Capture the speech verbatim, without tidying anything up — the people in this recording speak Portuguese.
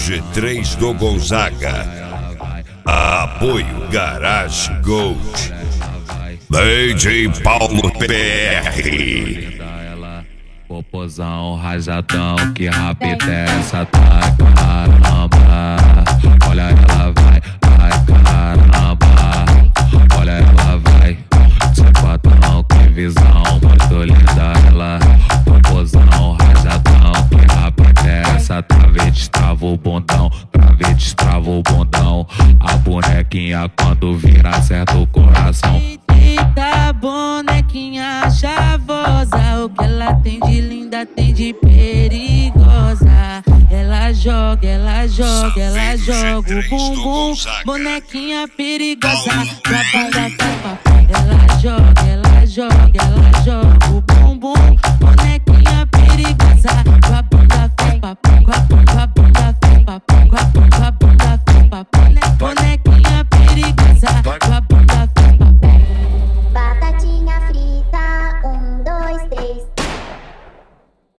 G três do Gonzaga. Apoio Garage Gold. D J Paulo P R. Popozão rajadão, que rapida é essa, tá caramba. Olha ela vai, vai caramba. Olha ela vai, sapatão, que visão muito linda ela. Popozão rajadão, que rapida é essa, trave destrava o bundão, trave destrava o bundão. A bonequinha quando vira acerta o coração. Eita, bonequinha chavosa, o que ela tem de linda, tem de perigosa. Ela joga, ela joga, ela joga o bumbum. Bonequinha perigosa, trabalha com papai. Ela joga,